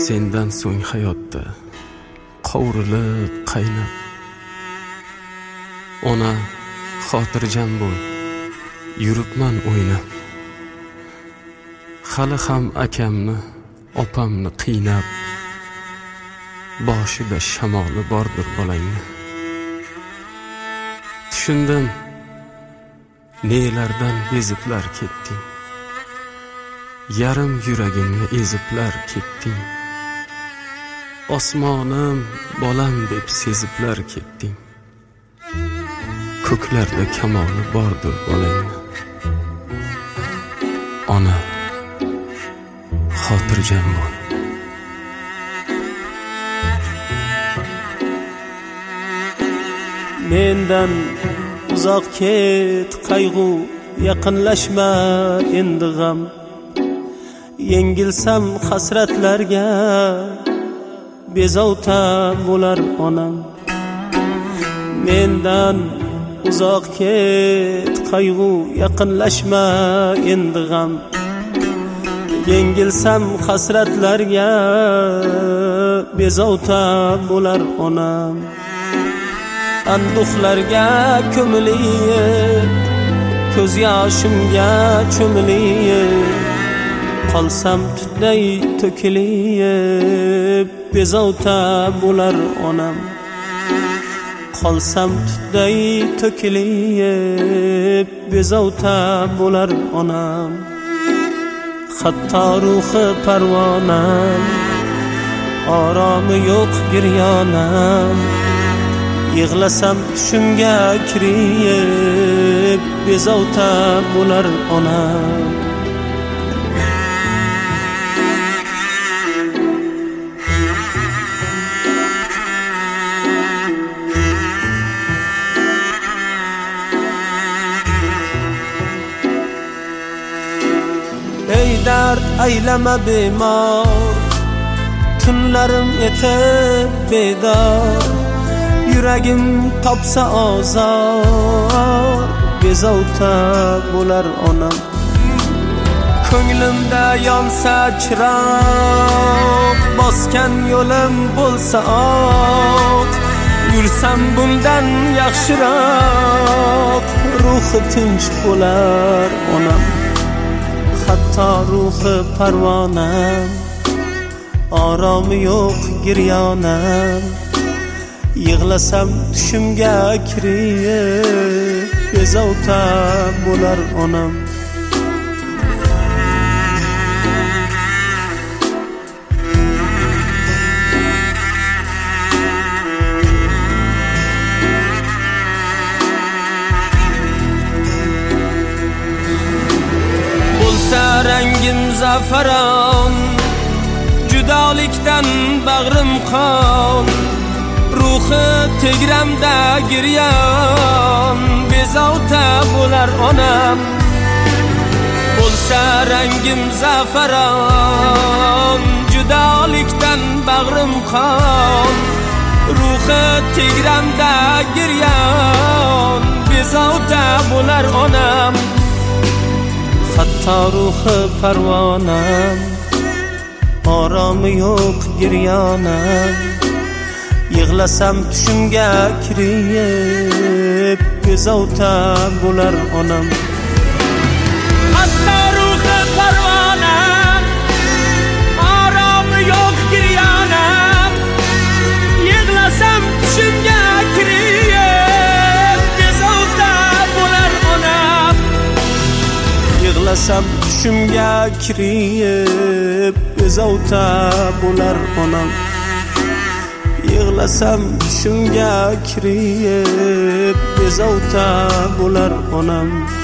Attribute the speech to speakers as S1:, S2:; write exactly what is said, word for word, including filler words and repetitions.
S1: sendan so'ng hayotda qovurilib qaynab, ona xotirjam bo'l, yuribman o'ynab. Hali ham akamni, opamni qiynab, boshida shamoli bordir bolangni. Tushundim, nelardan beziblar ketding, yarim yuragimni eziblar ketding. Osmonim bolam deb seziblar ketding, ko'klarda kamoli bordir bolangni. Ona xotirjam bo'l.
S2: Mendan uzoq ket qayg'u, yaqinlashma endi g'am. Yengilsam hasratlarga bezovta bo'lar onam. Mendan uzoq ket qayg'u, yaqinlashma endi g'am. Yengilsam hasratlarga bezovta bo'lar onam. Anduhlarga ko'milib, ko'z yoshimga cho'milib, qolsam tutday to'kilib, bezovta bo'lar onam. Qolsam tutday to'kilib, bezovta bo'lar onam. Hatto ruhi parvonam, oromi yo'q giryonam. Yig'lasam tushimga kirib, bezovta bo'lar onam. Ey dard aylama bemor, tunlarim etib bedor. Yuragim topsa ozor, bezovta bo'lar onam. Ko'nglimda yonsa chiroq, bosgan yo'lim bo'lsa oq. Yursam bundan yaxshiroq, ruhi tinch bo'lar onam. Hatto ruhi parvonam, oromi yo'q giryonam. Yig'lasam tushimga kirib, bezovta bo'lar onam. Bo'lsa rangim zafaron, judolikdan bag'rim qon. Ruhi tegramda giryon, bezovta bo'lar onam. Bo'lsa rangim zafaron, judolikdan bag'rim qon. Ruhi tegramda giryon, bezovta bo'lar onam. Hatto ruhi parvonam, oromi yo'q giryonam. Yig'lasam tushimga kirib, bezovta bo'lar onam.
S3: Hatto ruhi parvonam, oromi yo'q giryonam. Yig'lasam tushimga kirib, bezovta bo'lar onam.
S2: Yig'lasam tushimga kirib, bezovta bo'lar onam. Yig'lasam tushimga kirib, bezovta bo'lar onam.